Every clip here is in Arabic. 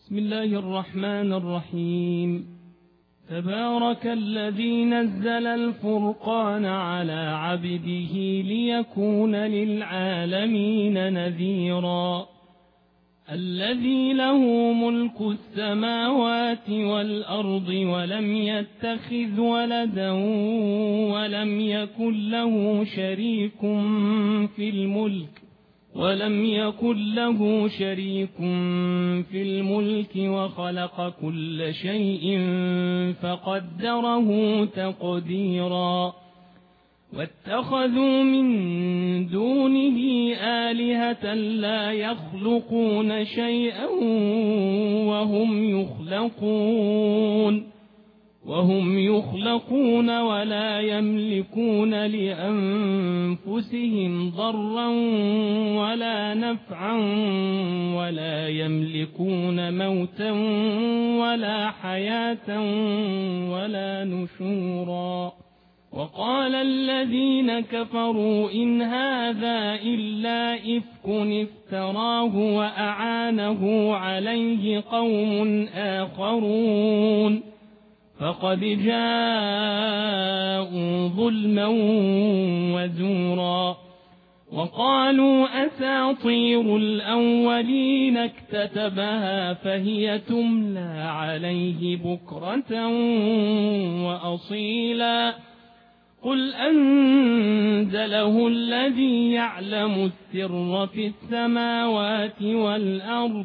بسم الله الرحمن الرحيم. تبارك الذي نزل الفرقان على عبده ليكون للعالمين نذيرا. الذي له ملك السماوات والأرض ولم يتخذ ولدا ولم يكن له شريك في الملك وخلق كل شيء فقدره تقديرا. واتخذوا من دونه آلهة لا يخلقون شيئا وهم يخلقون ولا يملكون لأنفسهم ضرا ولا نفعا ولا يملكون موتا ولا حياة ولا نشورا. وقال الذين كفروا إن هذا إلا إفك افتراه وأعانه عليه قوم آخرون فقد جاءوا ظلما وزورا. وقالوا أساطير الأولين اكتتبها فهي تملى عليه بكرة وأصيلا. قل أنزله الذي يعلم السر في السماوات والأرض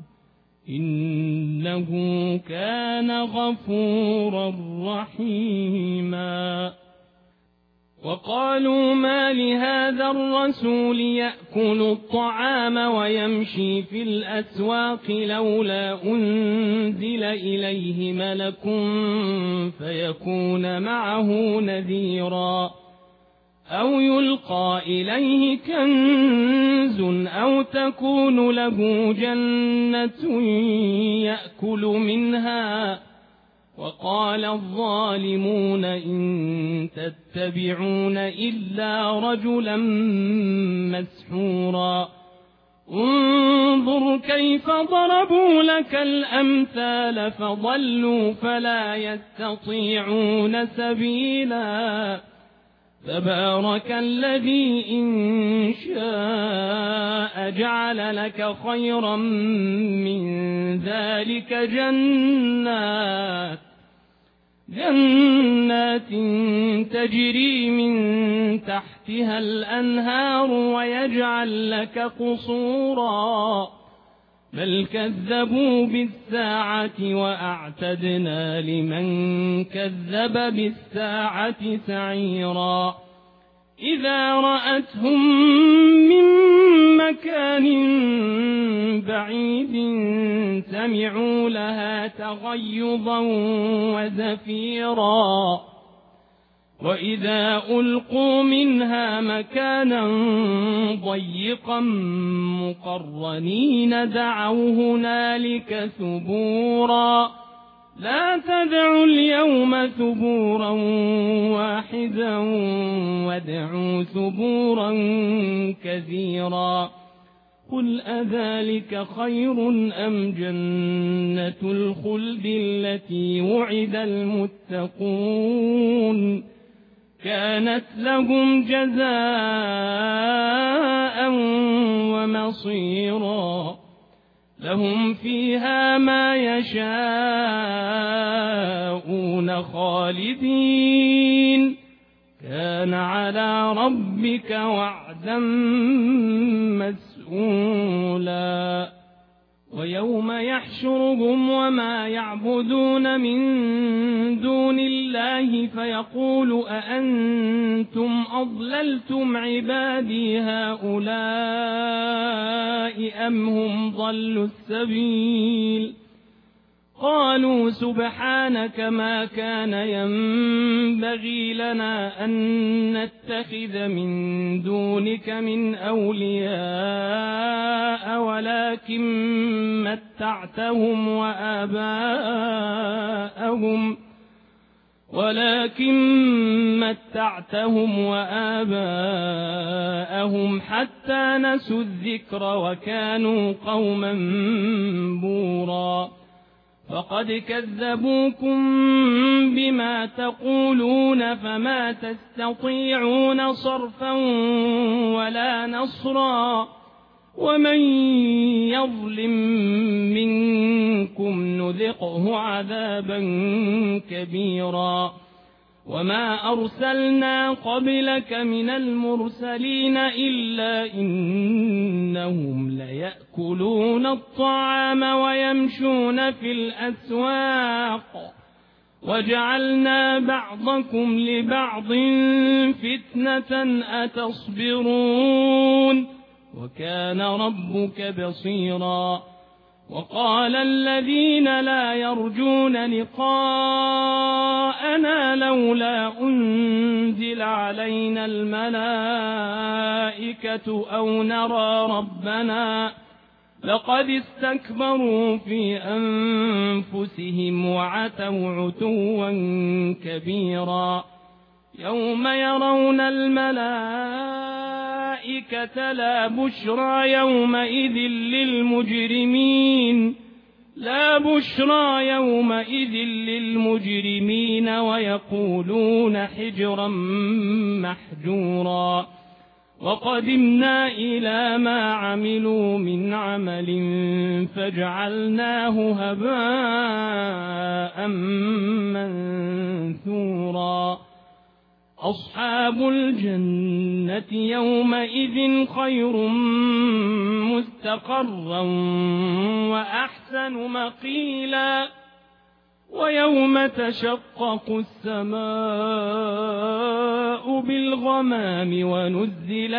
إنه كان غفورا رحيما. وقالوا ما لهذا الرسول يأكل الطعام ويمشي في الأسواق لولا أنزل إليه ملك فيكون معه نذيرا. أو يلقى إليه كنز أو تكون له جنة يأكل منها. وقال الظالمون إن تتبعون إلا رجلا مسحورا. انظر كيف ضربوا لك الأمثال فضلوا فلا يستطيعون سبيلا. تبارك الذي إن شاء جعل لك خيرا من ذلك جنات تجري من تحتها الأنهار ويجعل لك قصورا. بل كذبوا بالساعة وأعتدنا لمن كذب بالساعة سعيرا. إذا رأتهم من مكان بعيد سمعوا لها تغيظا وزفيرا. وإذا ألقوا منها مكانا ضيقا مقرنين دعوا هنالك ثبورا. لا تدعوا اليوم ثبورا واحدا وادعوا ثبورا كثيرا. قل أذلك خير أم جنة الخلد التي وعد المتقون كانت لهم جزاء ومصيرا. لهم فيها ما يشاءون خالدين كان على ربك وعدا مسئولا. ويوم يحشرهم وما يعبدون من دون الله فيقول أأنتم أضللتم عبادي هؤلاء أم هم ضلوا السبيل. قالوا سبحانك ما كان ينبغي لنا أن نتخذ من دونك من أولياء ولكن متعتهم وآباءهم حتى نسوا الذكر وكانوا قوما بورا. فقد كذبوكم بما تقولون فما تستطيعون صرفا ولا نصرا ومن يظلم منكم نذقه عذابا كبيرا وما أرسلنا قبلك من المرسلين إلا إنهم ليأكلون الطعام ويمشون في الأسواق وجعلنا بعضكم لبعض فتنة أتصبرون وكان ربك بصيرا وقال الذين لا يرجون لقاءنا لولا أنزل علينا الملائكة أو نرى ربنا لقد استكبروا في أنفسهم وعتوا عتوا كبيرا يوم يرون الملائكة لا بشرى يومئذ للمجرمين ويقولون حجرا محجورا وقدمنا إلى ما عملوا من عمل فجعلناه هباء منثورا أصحاب الجنة يومئذ خير مستقرا وأحسن مقيلا ويوم تشقق السماء بالغمام ونزل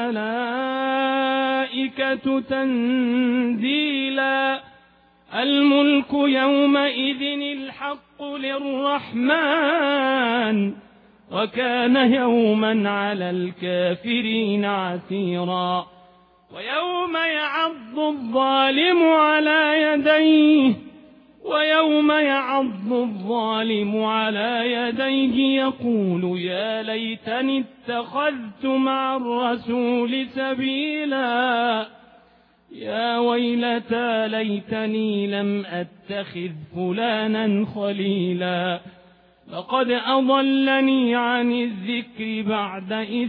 الملائكة تنزيلا الملك يومئذ الحق للرحمن وكان يوما على الكافرين عسيرا ويوم يعض الظالم على يديه يقول يا ليتني اتخذت مع الرسول سبيلا يا ويلتى ليتني لم أتخذ فلانا خليلا لقد أضلني عن الذكر بعد إذ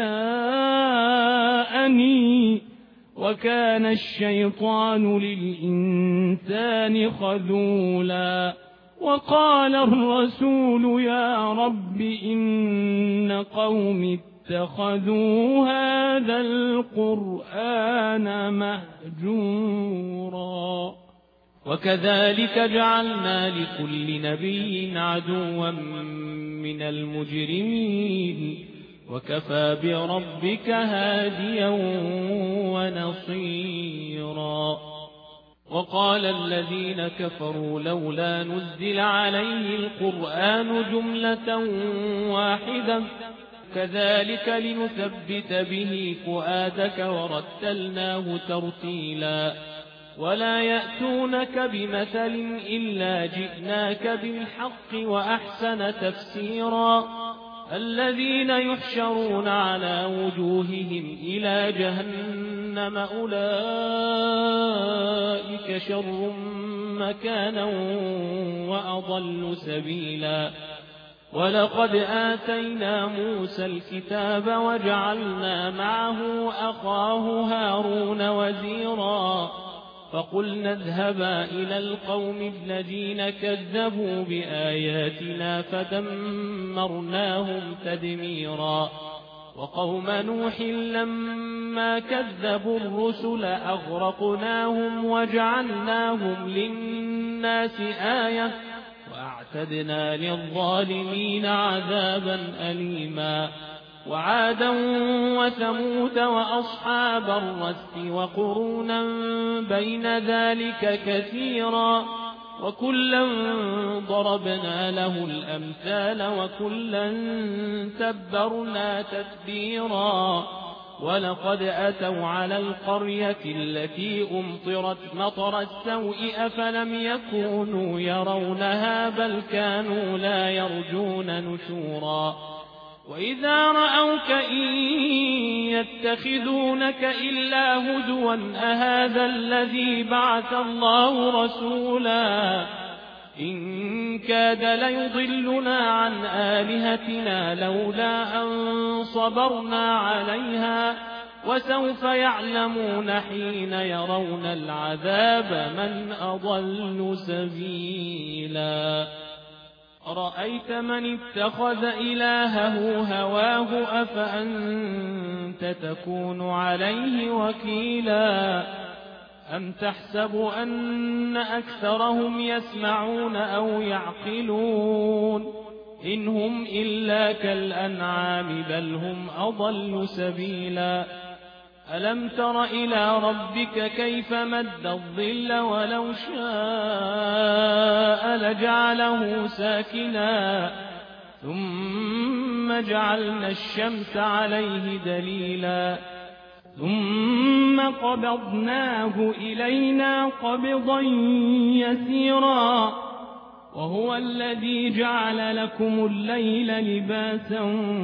جاءني وكان الشيطان للإنسان خذولا وقال الرسول يا رب إن قوم اتخذوا هذا القرآن مهجورا وكذلك جعلنا لكل نبي عدوا من المجرمين وكفى بربك هاديا ونصيرا وقال الذين كفروا لولا نزل عليه القرآن جملة واحدة كذلك لنثبت به فؤادك ورتلناه ترتيلا ولا يأتونك بمثل إلا جئناك بالحق وأحسن تفسيرا الذين يحشرون على وجوههم إلى جهنم أولئك شر مكانا وأضل سبيلا ولقد آتينا موسى الكتاب وجعلنا معه أخاه هارون وزيرا فقلنا اذهبا إلى القوم الذين كذبوا بآياتنا فدمرناهم تدميرا وقوم نوح لما كذبوا الرسل أغرقناهم وجعلناهم للناس آية وأعتدنا للظالمين عذابا أليما وعادا وثمود وأصحاب الرس وقرونا بين ذلك كثيرا وكلا ضربنا له الأمثال وكلا تبرنا تتبيرا ولقد أتوا على القرية التي أمطرت مطر السوء أفلم يكونوا يرونها بل كانوا لا يرجون نشورا وإذا رأوك إن يتخذونك إلا هزوا أهذا الذي بعث الله رسولا إن كاد ليضلنا عن آلهتنا لولا أن صبرنا عليها وسوف يعلمون حين يرون العذاب من أضل سبيلا أرأيت من اتخذ إلهه هواه أفأنت تكون عليه وكيلا أم تحسب أن أكثرهم يسمعون أو يعقلون إن هم إلا كالأنعام بل هم أضل سبيلا ألم تر إلى ربك كيف مد الظل ولو شاء لجعله ساكنا ثم جعلنا الشمس عليه دليلا ثم قبضناه إلينا قبضا يسيرا وهو الذي جعل لكم الليل لباسا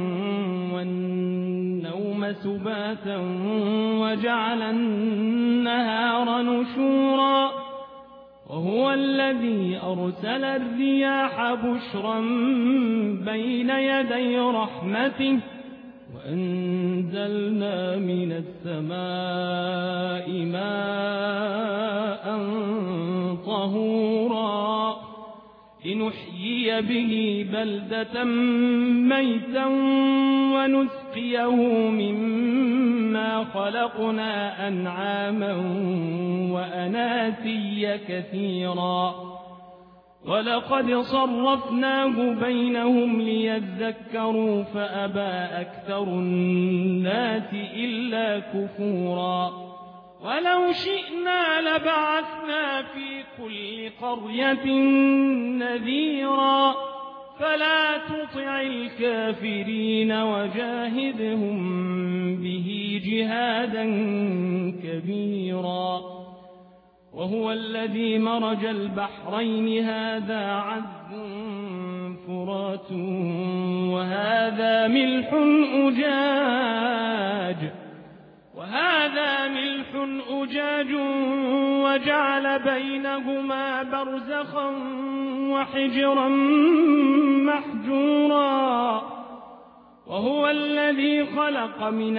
والنوم سباتا وجعل النهار نشورا وهو الذي أرسل الرياح بشرا بين يدي رحمته وأنزلنا من السماء ماء طهورا لنحيي به بلدة ميتا ونسقيه مما خلقنا أنعاما وأناسيا كثيرا ولقد صرفناه بينهم ليذكروا فأبى أكثر الناس إلا كفورا ولو شئنا لبعثنا في كل قرية نذيرا فلا تطع الكافرين وجاهدهم به جهادا كبيرا وهو الذي مرج البحرين هذا عذب فرات وهذا ملح أجاج وجعل بينهما برزخا وحجرا محجورا وهو الذي خلق من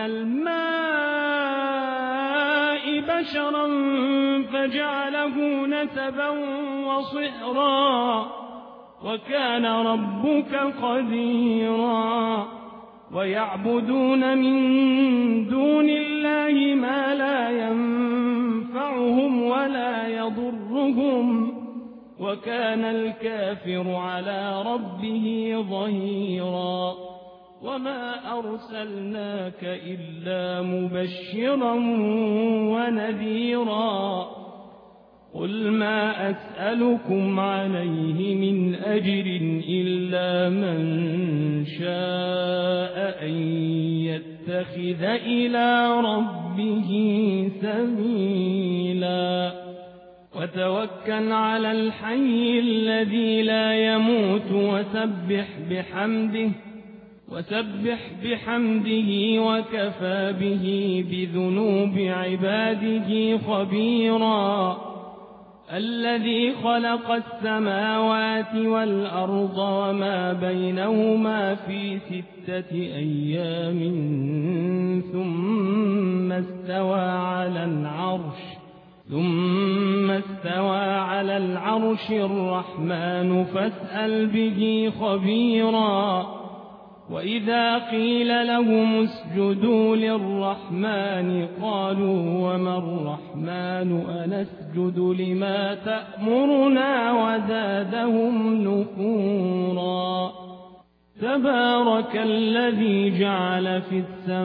الماء بشرا فجعله نسبا وصهرا وكان ربك قديرا ويعبدون من دون الله ما لا ينفعهم ولا يضرهم وكان الكافر على ربه ظهيرا وما أرسلناك إلا مبشرا ونذيرا قل ما أسألكم عليه من أجر إلا من شاء أن يتخذ إلى ربه سبيلا وتوكل على الحي الذي لا يموت وسبح بحمده وكفى به بذنوب عباده خبيرا الذي خلق السماوات والأرض وما بينهما في 6 أيام ثم استوى على العرش الرحمن فاسأل به خبيرا وإذا قيل لهم اسجدوا للرحمن قالوا وما الرحمن أنسجد لما تأمرنا وزادهم نفورا تبارك الذي جعل في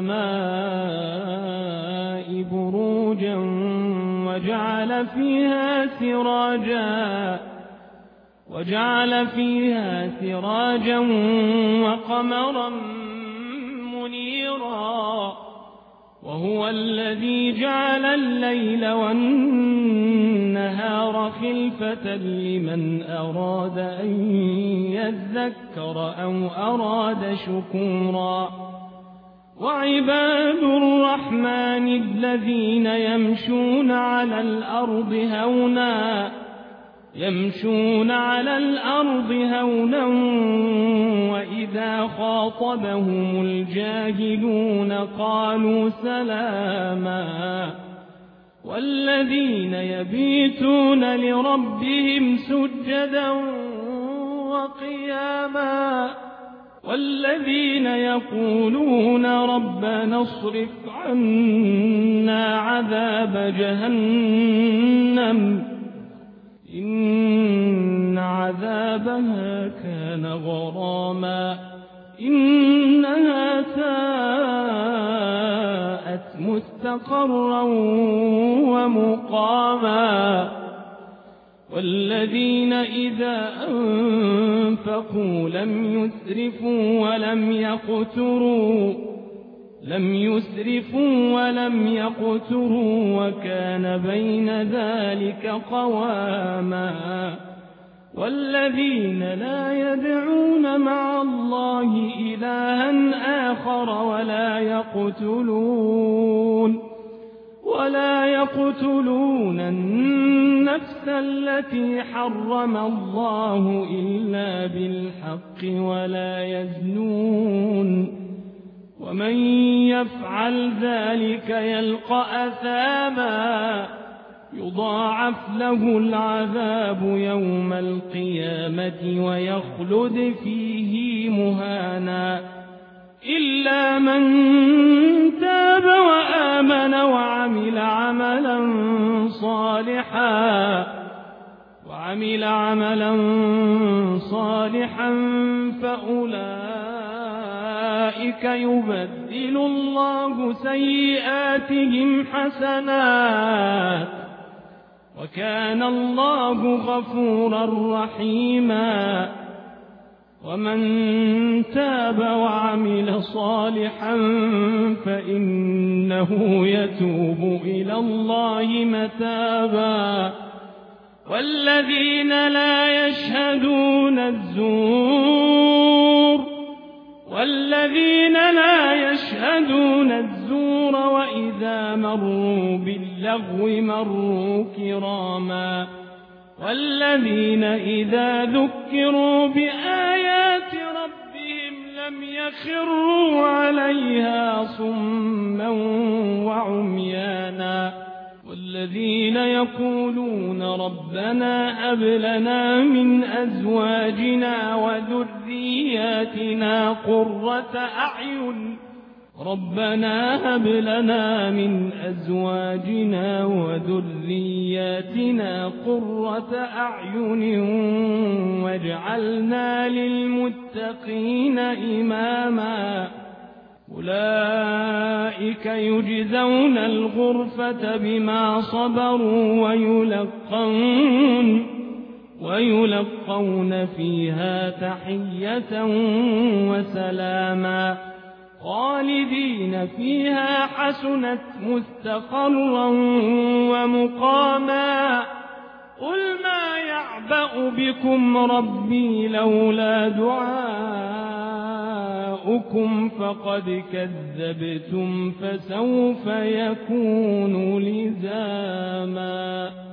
السماء بروجا وجعل فيها سراجا وقمرا منيرا وهو الذي جعل الليل والنهار خلفة لمن أراد أن يذكر أو أراد شكورا وعباد الرحمن الذين يمشون على الأرض هونا يمشون على الأرض هونا وإذا خاطبهم الجاهلون قالوا سلاما والذين يبيتون لربهم سجدا وقياما والذين يقولون ربنا اصرف عنا عذاب جهنم إن عذابها كان غراما إنها ساءت مستقرا ومقاما والذين إذا أنفقوا لم يسرفوا ولم يقتروا وكان بين ذلك قواما والذين لا يدعون مع الله إلها آخر ولا يقتلون النفس التي حرم الله إلا بالحق ولا يزنون ومن يفعل ذلك يلقى أثاما يضاعف له العذاب يوم القيامة ويخلد فيه مهانا إلا من تاب وآمن وعمل عملا صالحا فأولئك يبدل الله سيئاتهم حسنات وكان الله غفورا رحيما ومن تاب وعمل صالحا فإنه يتوب إلى الله متابا والذين لا يشهدون الزور وإذا مروا باللغو مروا كراما والذين إذا ذكروا بآيات ربهم لم يخروا عليها صما وعميانا والذين يقولون ربنا هب لنا من أزواجنا وذرياتنا قرة أعين واجعلنا للمتقين إماما أولئك يجزون الغرفة بما صبروا ويلقون فيها تحية وسلاما خالدين فيها حسنت مستقرا ومقاما قل ما يعبأ بكم ربي لولا دعاؤكم فقد كذبتم فسوف يكون لزاما